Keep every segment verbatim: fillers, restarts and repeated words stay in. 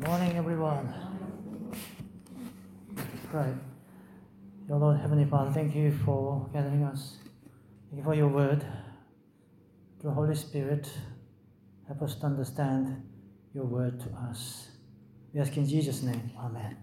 Morning, everyone. Pray. Dear Lord, Heavenly Father, thank you for gathering us. Thank you for your word. Through the Holy Spirit, help us to understand your word to us. We ask in Jesus' name. Amen.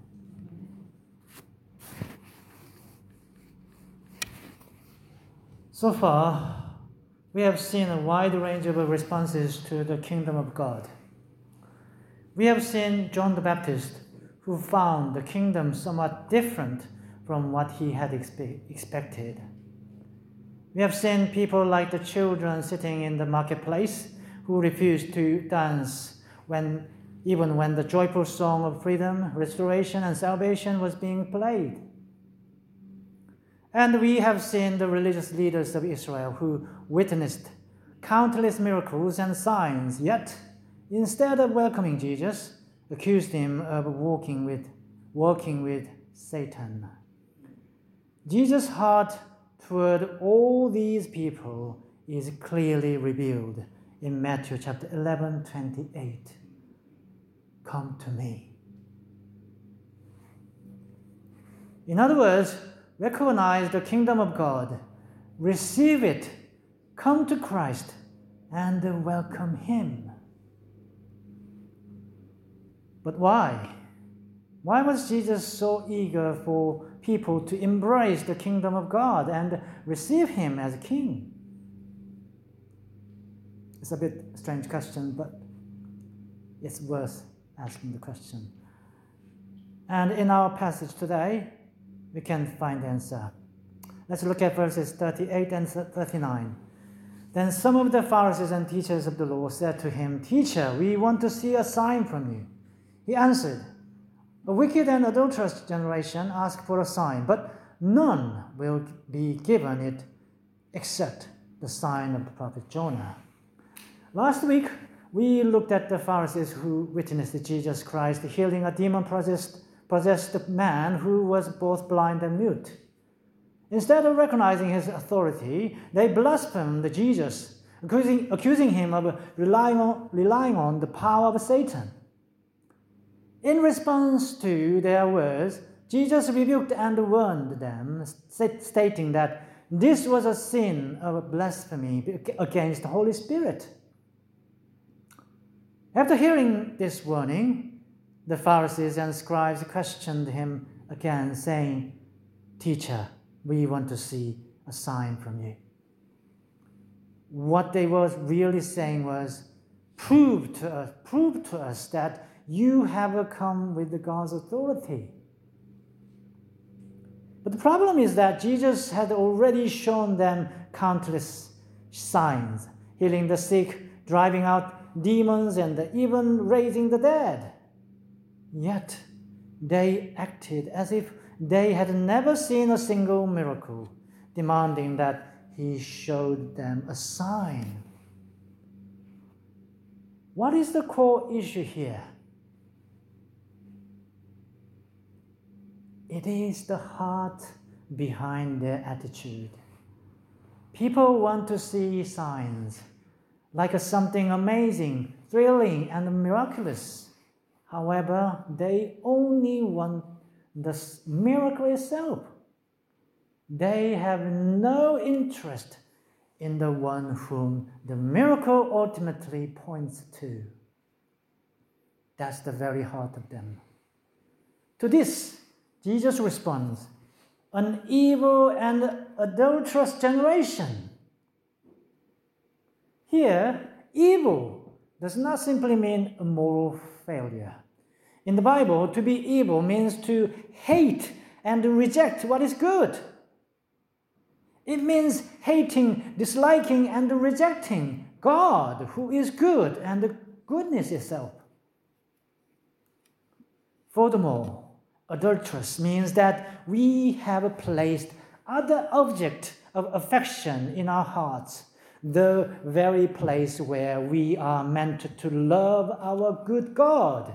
So far, we have seen a wide range of responses to the kingdom of God. We have seen John the Baptist, who found the kingdom somewhat different from what he had expe- expected. We have seen people like the children sitting in the marketplace who refused to dance when, even when the joyful song of freedom, restoration, and salvation was being played. And we have seen the religious leaders of Israel who witnessed countless miracles and signs, yet instead of welcoming Jesus, accused him of walking with, working with Satan. Jesus' heart toward all these people is clearly revealed in Matthew chapter eleven, twenty-eight. Come to me. In other words, recognize the kingdom of God, receive it, come to Christ, and welcome him. But why? Why was Jesus so eager for people to embrace the kingdom of God and receive him as king? It's a bit strange question, but it's worth asking the question. And in our passage today, we can find the answer. Let's look at verses thirty-eight and thirty-nine. Then some of the Pharisees and teachers of the law said to him, "Teacher, we want to see a sign from you." He answered, "A wicked and adulterous generation asks for a sign, but none will be given it except the sign of the prophet Jonah." Last week, we looked at the Pharisees who witnessed Jesus Christ healing a demon-possessed possessed man who was both blind and mute. Instead of recognizing his authority, they blasphemed Jesus, accusing, accusing him of relying on, relying on the power of Satan. In response to their words, Jesus rebuked and warned them, stating that this was a sin of blasphemy against the Holy Spirit. After hearing this warning, the Pharisees and scribes questioned him again, saying, "Teacher, we want to see a sign from you." What they were really saying was, prove to us, prove to us that you have come with the God's authority. But the problem is that Jesus had already shown them countless signs, healing the sick, driving out demons, and even raising the dead. Yet they acted as if they had never seen a single miracle, demanding that he showed them a sign. What is the core issue here? It is the heart behind their attitude. People want to see signs, like a something amazing, thrilling, and miraculous. However, they only want the miracle itself. They have no interest in the one whom the miracle ultimately points to. That's the very heart of them. To this, Jesus responds, "An evil and adulterous generation." Here, evil does not simply mean a moral failure. In the Bible, to be evil means to hate and reject what is good. It means hating, disliking, and rejecting God, who is good, and the goodness itself. Furthermore, adulterous means that we have placed other objects of affection in our hearts, the very place where we are meant to love our good God.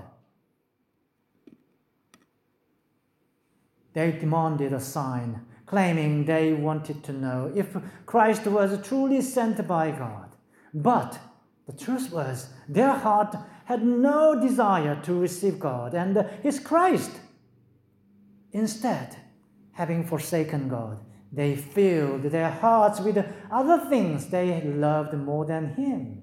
They demanded a sign, claiming they wanted to know if Christ was truly sent by God. But the truth was, their heart had no desire to receive God and his Christ. Instead, having forsaken God, they filled their hearts with other things they loved more than him.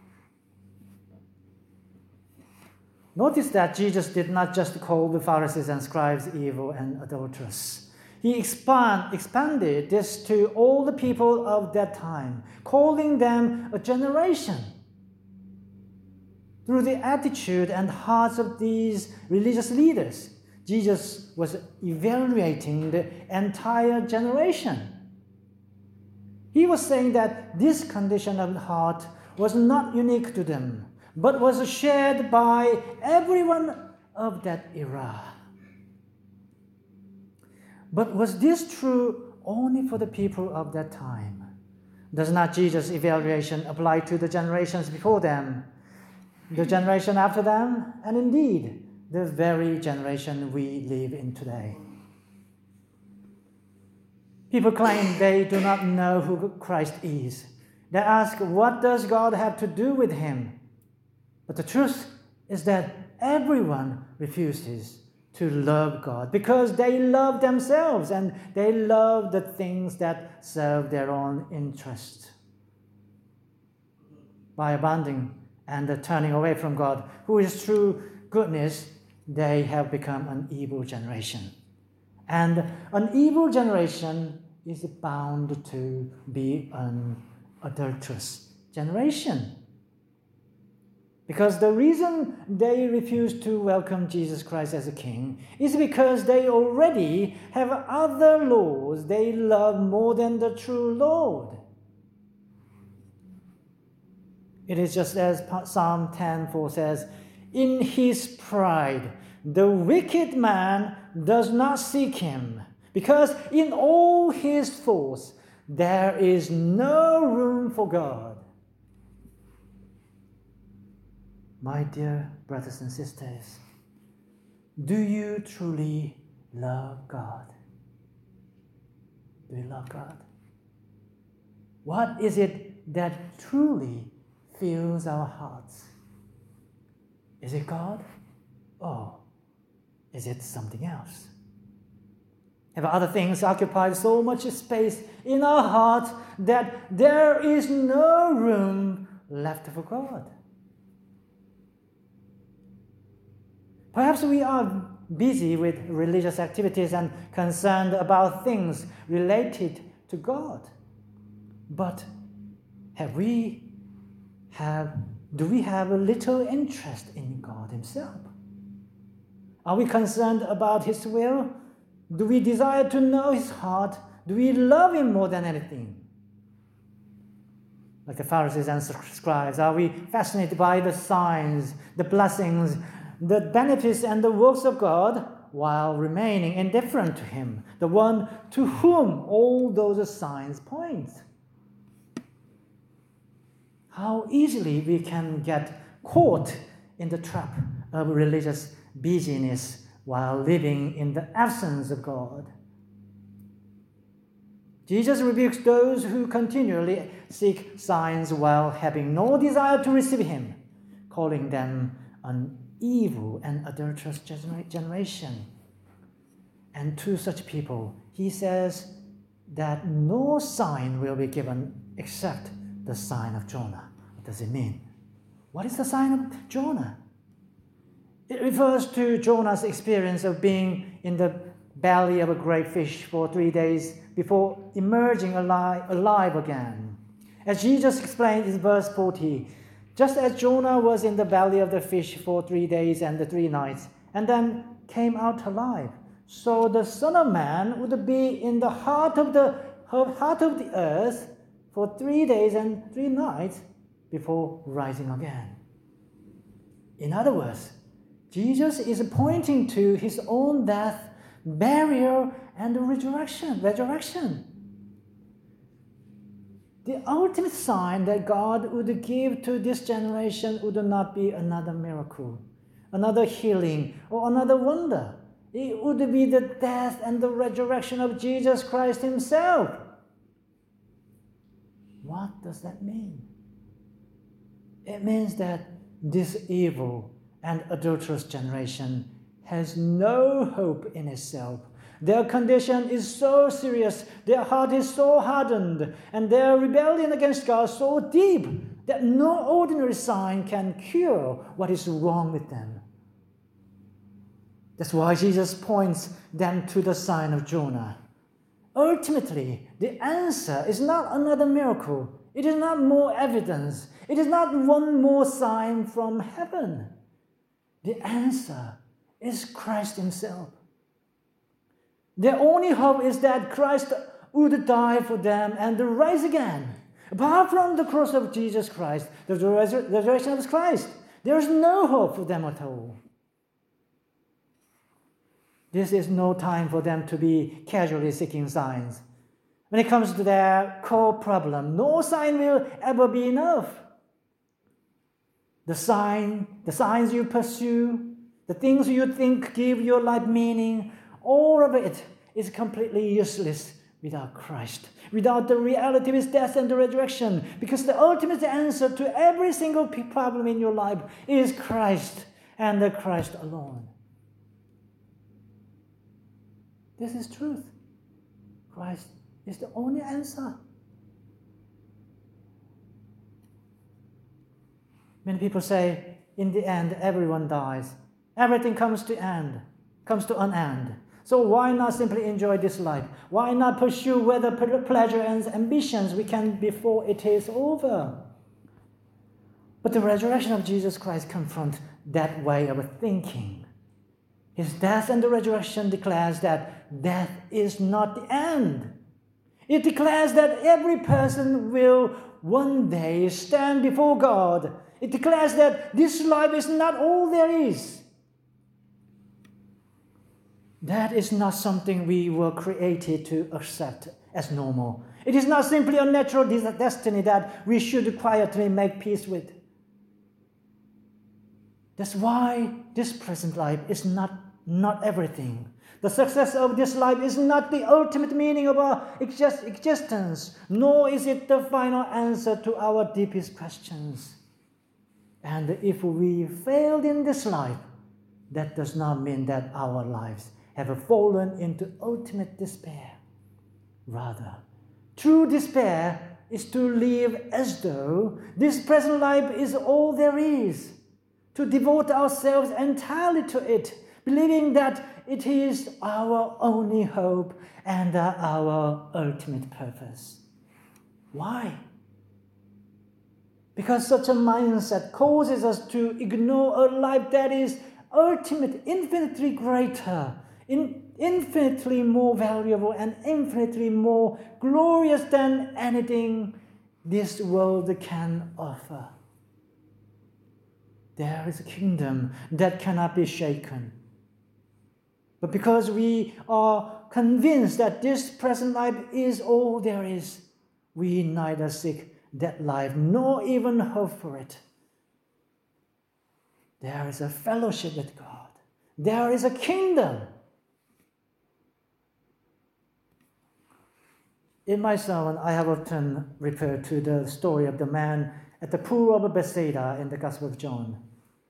Notice that Jesus did not just call the Pharisees and scribes evil and adulterous. He expand, expanded this to all the people of that time, calling them a generation. Through the attitude and hearts of these religious leaders, Jesus was evaluating the entire generation. He was saying that this condition of heart was not unique to them, but was shared by everyone of that era. But was this true only for the people of that time? Does not Jesus' evaluation apply to the generations before them, the generation after them, and indeed, the very generation we live in today? People claim they do not know who Christ is. They ask, what does God have to do with him? But the truth is that everyone refuses to love God because they love themselves and they love the things that serve their own interest. By abandoning and turning away from God, who is true goodness, they have become an evil generation. And an evil generation is bound to be an adulterous generation. Because the reason they refuse to welcome Jesus Christ as a king is because they already have other laws they love more than the true Lord. It is just as Psalm ten four says, in his pride, the wicked man does not seek him, because in all his thoughts there is no room for God. My dear brothers and sisters, do you truly love God? Do you love God? What is it that truly fills our hearts? Is it God? Or is it something else? Have other things occupied so much space in our hearts that there is no room left for God? Perhaps we are busy with religious activities and concerned about things related to God. But have we have do we have a little interest in God himself? Are we concerned about his will? Do we desire to know his heart? Do we love him more than anything? Like the Pharisees and scribes, are we fascinated by the signs, the blessings, the benefits and the works of God while remaining indifferent to him, the one to whom all those signs point? How easily we can get caught in the trap of religious busyness while living in the absence of God. Jesus rebukes those who continually seek signs while having no desire to receive him, calling them an evil and adulterous generation. And to such people, he says that no sign will be given except the sign of Jonah. What does it mean? What is the sign of Jonah? It refers to Jonah's experience of being in the belly of a great fish for three days before emerging alive, alive again. As Jesus explained in verse forty, just as Jonah was in the belly of the fish for three days and the three nights, and then came out alive, so the Son of Man would be in the heart of the heart of the earth for three days and three nights before rising again. In other words, Jesus is pointing to his own death, burial, and resurrection. Resurrection. The ultimate sign that God would give to this generation would not be another miracle, another healing, or another wonder. It would be the death and the resurrection of Jesus Christ himself. What does that mean? It means that this evil and adulterous generation has no hope in itself. Their condition is so serious, their heart is so hardened, and their rebellion against God so deep that no ordinary sign can cure what is wrong with them. That's why Jesus points them to the sign of Jonah. Ultimately, the answer is not another miracle. It is not more evidence. It is not one more sign from heaven. The answer is Christ himself. Their only hope is that Christ would die for them and rise again. Apart from the cross of Jesus Christ, the resurrection of Christ, there is no hope for them at all. This is no time for them to be casually seeking signs. When it comes to their core problem, no sign will ever be enough. The sign, the signs you pursue, the things you think give your life meaning, all of it is completely useless without Christ, without the reality of his death and the resurrection, because the ultimate answer to every single problem in your life is Christ and the Christ alone. This is truth. Christ is the only answer. Many people say, in the end, everyone dies. Everything comes to end, comes to an end. So why not simply enjoy this life? Why not pursue whether pleasure and ambitions we can before it is over? But the resurrection of Jesus Christ confronts that way of thinking. His death and the resurrection declares that death is not the end. It declares that every person will one day stand before God. It declares that this life is not all there is. That is not something we were created to accept as normal. It is not simply a natural destiny that we should quietly make peace with. That's why this present life is not, not everything. The success of this life is not the ultimate meaning of our existence, nor is it the final answer to our deepest questions. And if we failed in this life, that does not mean that our lives have fallen into ultimate despair. Rather, true despair is to live as though this present life is all there is, to devote ourselves entirely to it, believing that it is our only hope and our ultimate purpose. Why? Because such a mindset causes us to ignore a life that is ultimate, infinitely greater, in, infinitely more valuable, and infinitely more glorious than anything this world can offer. There is a kingdom that cannot be shaken. But because we are convinced that this present life is all there is, we neither seek that life nor even hope for it. There is a fellowship with God. There is a kingdom. In my sermon, I have often referred to the story of the man at the pool of Bethesda in the Gospel of John.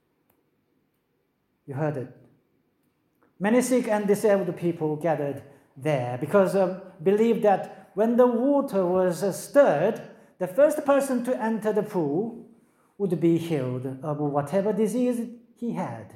You heard it. Many sick and disabled people gathered there because um, believed that when the water was uh, stirred, the first person to enter the pool would be healed of whatever disease he had.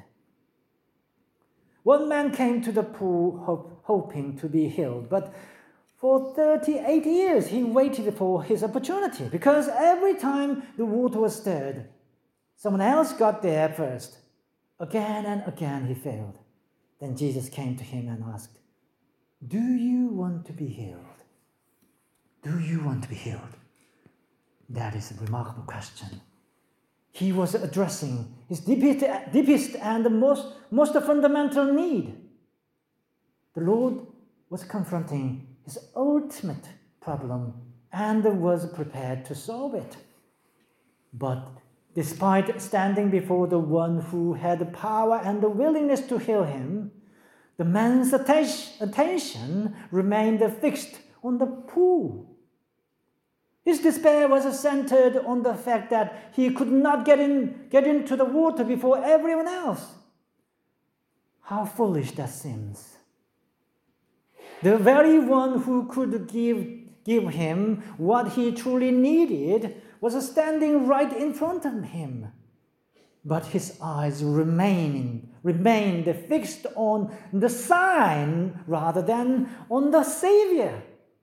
One man came to the pool hope, hoping to be healed, but for thirty-eight years he waited for his opportunity because every time the water was stirred, someone else got there first. Again and again he failed. Then Jesus came to him and asked, "Do you want to be healed? Do you want to be healed?" That is a remarkable question. He was addressing his deepest, deepest and the most, most fundamental need. The Lord was confronting his ultimate problem and was prepared to solve it. But despite standing before the one who had the power and the willingness to heal him, the man's attention remained fixed on the pool. His despair was centered on the fact that he could not get in, get into the water before everyone else. How foolish that seems. The very one who could give, give him what he truly needed was standing right in front of him. But his eyes remained, remained fixed on the sign rather than on the Savior.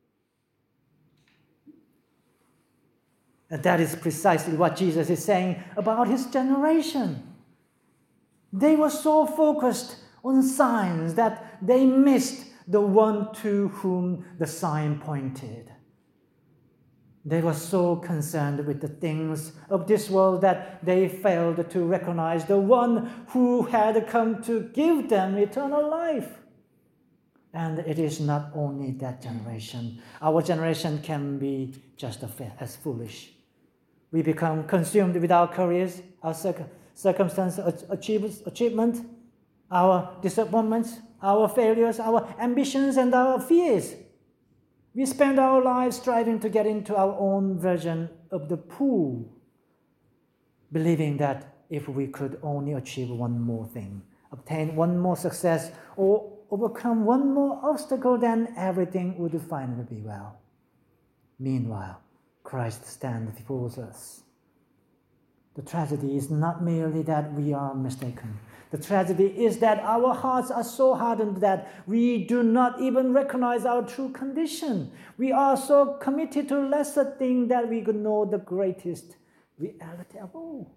And that is precisely what Jesus is saying about his generation. They were so focused on signs that they missed the one to whom the sign pointed. They were so concerned with the things of this world that they failed to recognize the one who had come to give them eternal life. And it is not only that generation. Our generation can be just as foolish. We become consumed with our careers, our circ- circumstance, achievement, our disappointments, our failures, our ambitions, and our fears. We spend our lives striving to get into our own version of the pool, believing that if we could only achieve one more thing, obtain one more success, or overcome one more obstacle, then everything would finally be well. Meanwhile, Christ stands before us. The tragedy is not merely that we are mistaken. The tragedy is that our hearts are so hardened that we do not even recognize our true condition. We are so committed to lesser things that we ignore the greatest reality of all.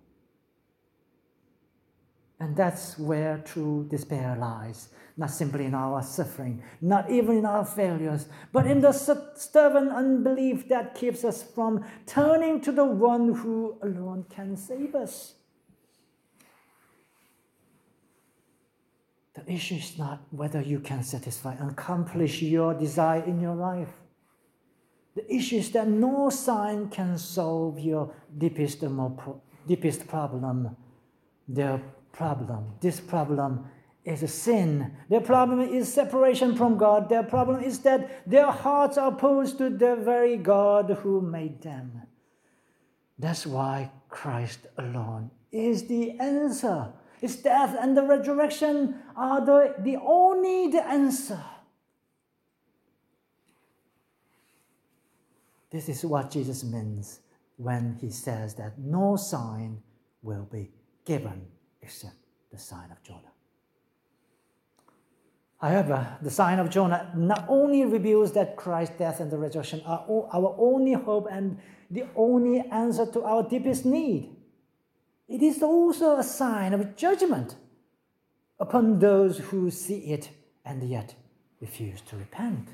And that's where true despair lies, not simply in our suffering, not even in our failures, but in the stubborn unbelief that keeps us from turning to the one who alone can save us. The issue is not whether you can satisfy and accomplish your desire in your life. The issue is that no sign can solve your deepest, deepest problem. Their problem, this problem is a sin. Their problem is separation from God. Their problem is that their hearts are opposed to the very God who made them. That's why Christ alone is the answer. His death and the resurrection are the, the only the answer. This is what Jesus means when he says that no sign will be given except the sign of Jonah. However, the sign of Jonah not only reveals that Christ's death and the resurrection are our only hope and the only answer to our deepest need, it is also a sign of judgment upon those who see it and yet refuse to repent.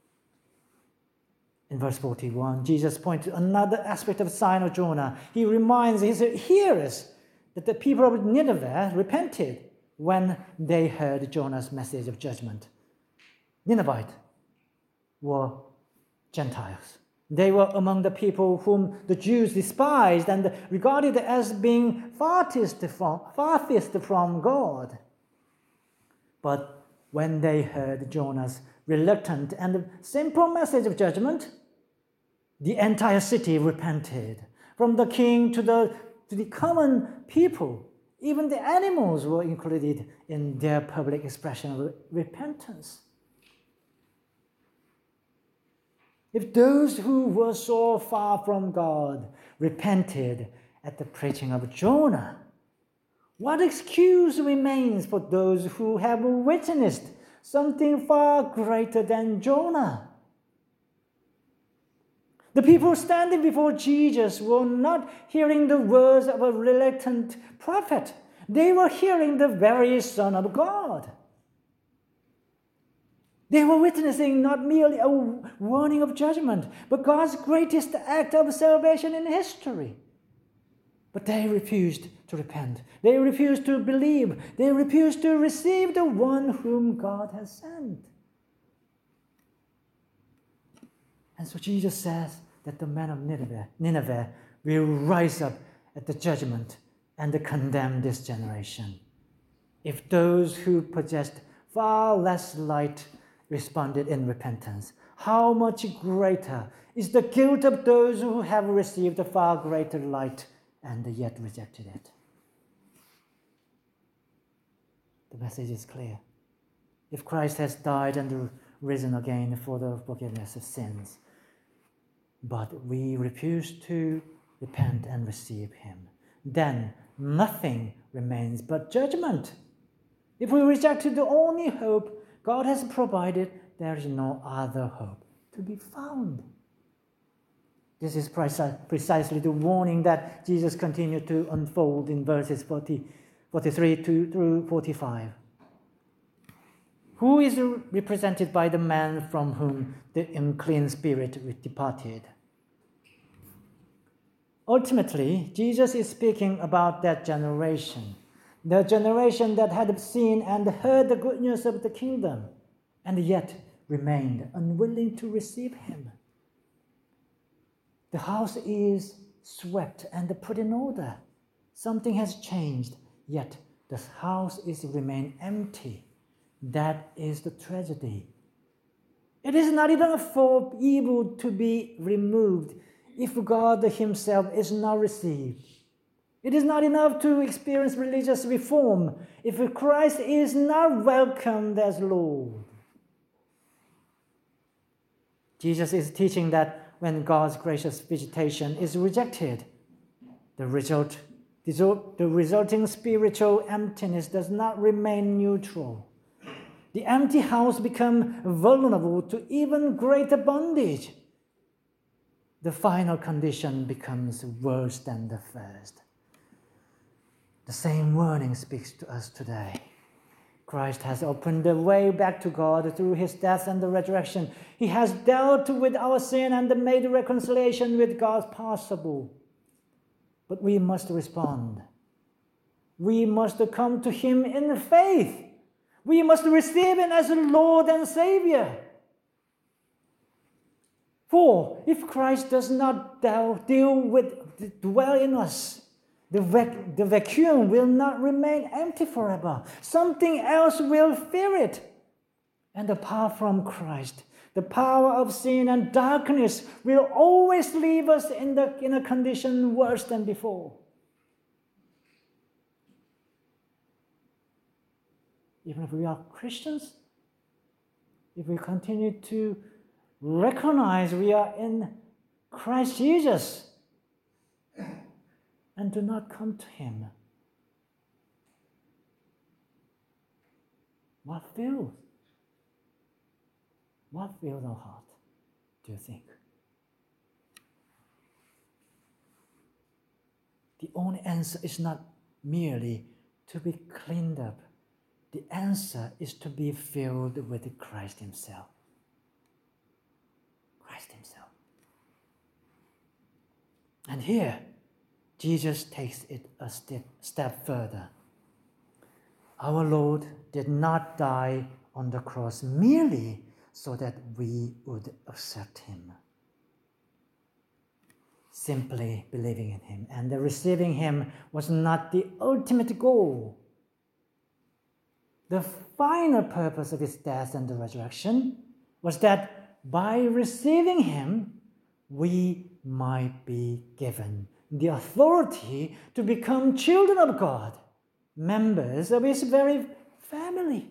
In verse forty-one, Jesus points to another aspect of the sign of Jonah. He reminds his hearers that the people of Nineveh repented when they heard Jonah's message of judgment. Ninevites were Gentiles. They were among the people whom the Jews despised and regarded as being farthest from, farthest from God. But when they heard Jonah's reluctant and simple message of judgment, the entire city repented. From the king to the, to the common people, even the animals were included in their public expression of repentance. If those who were so far from God repented at the preaching of Jonah, what excuse remains for those who have witnessed something far greater than Jonah? The people standing before Jesus were not hearing the words of a reluctant prophet. They were hearing the very Son of God. They were witnessing not merely a warning of judgment, but God's greatest act of salvation in history. But they refused to repent. They refused to believe. They refused to receive the one whom God has sent. And so Jesus says that the men of Nineveh, Nineveh will rise up at the judgment and condemn this generation. If those who possessed far less light responded in repentance, how much greater is the guilt of those who have received a far greater light and yet rejected it. The message is clear. If Christ has died and risen again for the forgiveness of sins, but we refuse to repent and receive him, then nothing remains but judgment. If we reject the only hope God has provided, there is no other hope to be found. This is precisely the warning that Jesus continued to unfold in verses forty, forty-three to, through forty-five. Who is represented by the man from whom the unclean spirit departed? Ultimately, Jesus is speaking about that generation, the generation that had seen and heard the good news of the kingdom, and yet remained unwilling to receive him. The house is swept and put in order. Something has changed, yet the house is remained empty. That is the tragedy. It is not enough for evil to be removed if God himself is not received. It is not enough to experience religious reform if Christ is not welcomed as Lord. Jesus is teaching that when God's gracious visitation is rejected, the result, the resulting spiritual emptiness does not remain neutral. The empty house becomes vulnerable to even greater bondage. The final condition becomes worse than the first. The same warning speaks to us today. Christ has opened the way back to God through his death and the resurrection. He has dealt with our sin and made reconciliation with God possible. But we must respond. We must come to him in faith. We must receive him as Lord and Savior. For if Christ does not deal with, dwell in us, the, vac- the vacuum will not remain empty forever. Something else will fill it. And apart from Christ, the power of sin and darkness will always leave us in, the, in a condition worse than before. Even if we are Christians, if we continue to recognize we are in Christ Jesus and do not come to him, what fills? What fills our heart, do you think? The only answer is not merely to be cleaned up. The answer is to be filled with Christ himself. Christ himself. And here, Jesus takes it a step, step further. Our Lord did not die on the cross merely so that we would accept him. Simply believing in him and receiving him was not the ultimate goal. The final purpose of his death and the resurrection was that by receiving him, we might be given the authority to become children of God, members of his very family.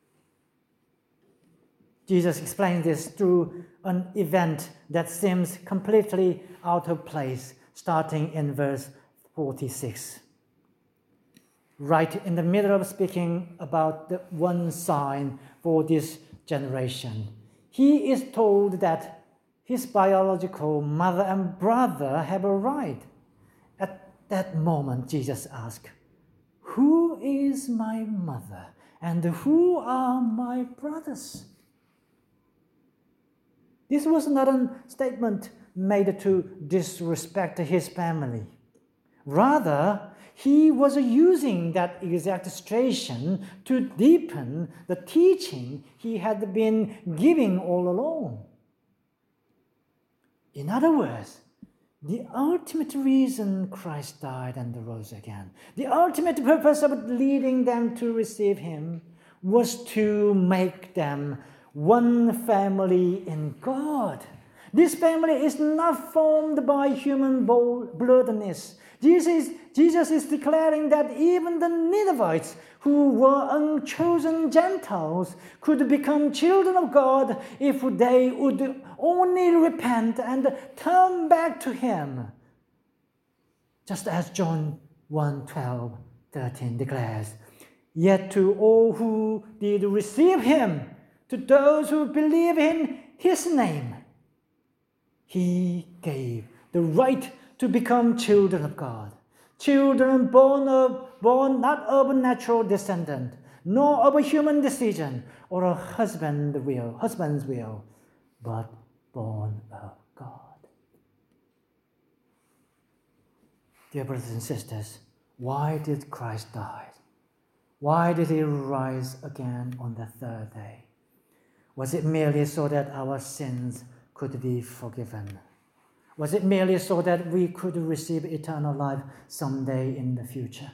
Jesus explains this through an event that seems completely out of place, starting in verse forty-six. Right in the middle of speaking about the one sign for this generation, he is told that his biological mother and brother have arrived. At that moment, Jesus asked, "Who is my mother and who are my brothers?" This was not a statement made to disrespect his family. Rather, he was using that exact situation to deepen the teaching he had been giving all along. In other words, the ultimate reason Christ died and rose again, the ultimate purpose of leading them to receive him, was to make them one family in God. This family is not formed by human bloodness. Jesus, Jesus is declaring that even the Ninevites, who were unchosen Gentiles, could become children of God if they would only repent and turn back to Him. Just as John one, twelve, thirteen declares, "Yet to all who did receive Him, to those who believe in His name, He gave the right to become children of God, children born of born not of a natural descendant, nor of a human decision or a husband will, husband's will, but born of God." Dear brothers and sisters, why did Christ die? Why did He rise again on the third day? Was it merely so that our sins could be forgiven? Was it merely so that we could receive eternal life someday in the future?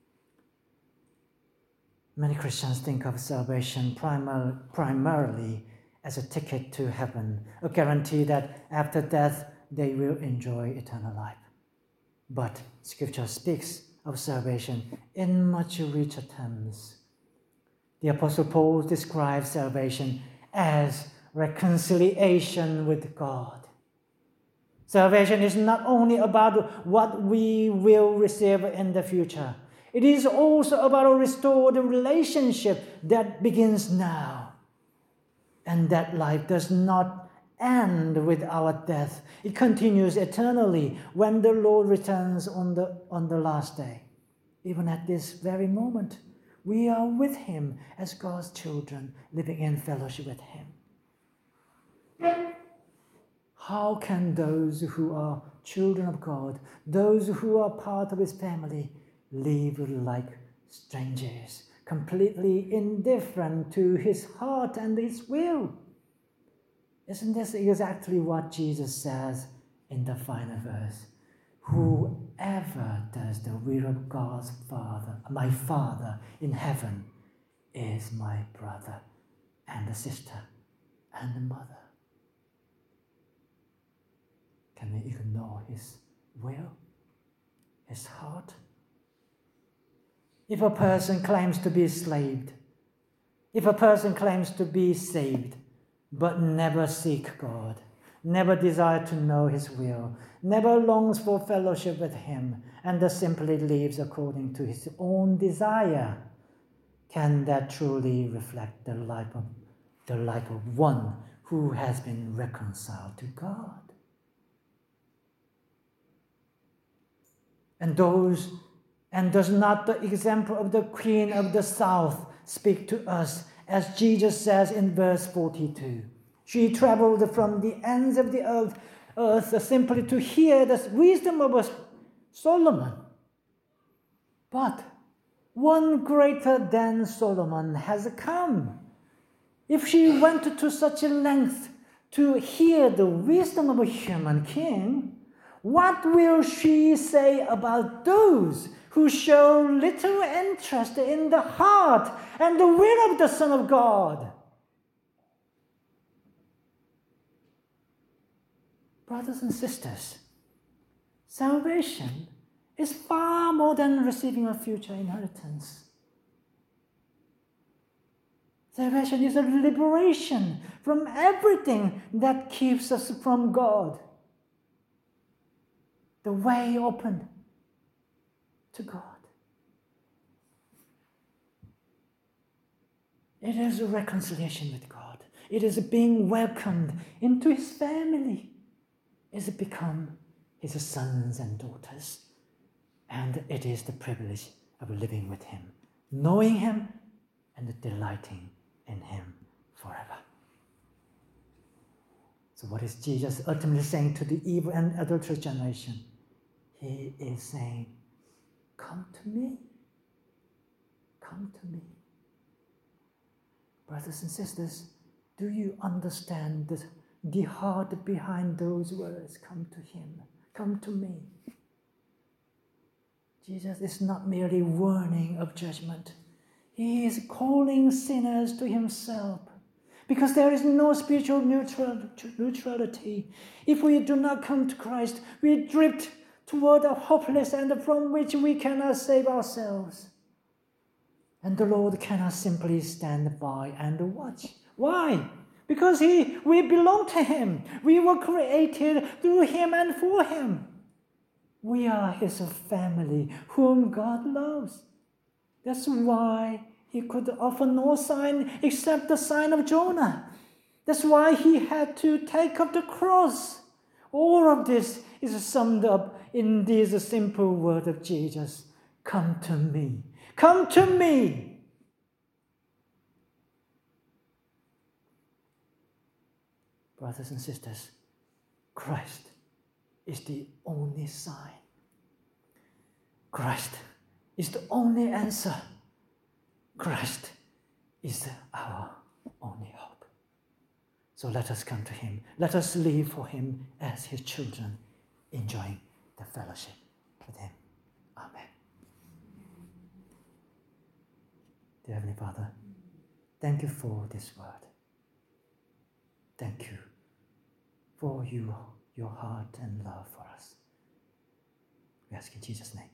Many Christians think of salvation primar- primarily as a ticket to heaven, a guarantee that after death they will enjoy eternal life. But Scripture speaks of salvation in much richer terms. The Apostle Paul describes salvation as reconciliation with God. Salvation is not only about what we will receive in the future. It is also about a restored relationship that begins now. And that life does not end with our death. It continues eternally when the Lord returns on the, on the last day. Even at this very moment, we are with Him as God's children, living in fellowship with Him. How can those who are children of God, those who are part of His family, live like strangers, completely indifferent to His heart and His will? Isn't this exactly what Jesus says in the final verse? Whoever does the will of God's Father, my Father in heaven, is my brother and a sister and a mother. Can we ignore His will, His heart? If a person claims to be saved, if a person claims to be saved, but never seek God, never desire to know His will, never longs for fellowship with Him, and thus simply lives according to his own desire, can that truly reflect the life of the life of one who has been reconciled to God? And those, and does not the example of the Queen of the South speak to us, as Jesus says in verse forty-two? She traveled from the ends of the earth, earth simply to hear the wisdom of Solomon. But one greater than Solomon has come. If she went to such a length to hear the wisdom of a human king, what will she say about those who show little interest in the heart and the will of the Son of God? Brothers and sisters, salvation is far more than receiving a future inheritance. Salvation is a liberation from everything that keeps us from God. The way open to God. It is a reconciliation with God. It is being welcomed into His family. It is become His sons and daughters. And it is the privilege of living with Him, knowing Him, and delighting in Him forever. So what is Jesus ultimately saying to the evil and adulterous generation? He is saying, come to me. Come to me. Brothers and sisters, do you understand the, the heart behind those words? Come to Him. Come to me. Jesus is not merely warning of judgment. He is calling sinners to Himself. because there is no spiritual neutral, neutrality. If we do not come to Christ, we drift toward a hopeless end from which we cannot save ourselves. And the Lord cannot simply stand by and watch. Why? Because he, we belong to him. We were created through him and for him. We are his family whom God loves. That's why he could offer no sign except the sign of Jonah. That's why he had to take up the cross. All of this is summed up in this simple word of Jesus. Come to me. Come to me. Brothers and sisters, Christ is the only sign. Christ is the only answer. Christ is our only hope. So let us come to him. Let us live for him as his children, enjoying the fellowship with him. Amen. Dear Heavenly Father, thank you for this word. Thank you for you, your heart and love for us. We ask in Jesus' name.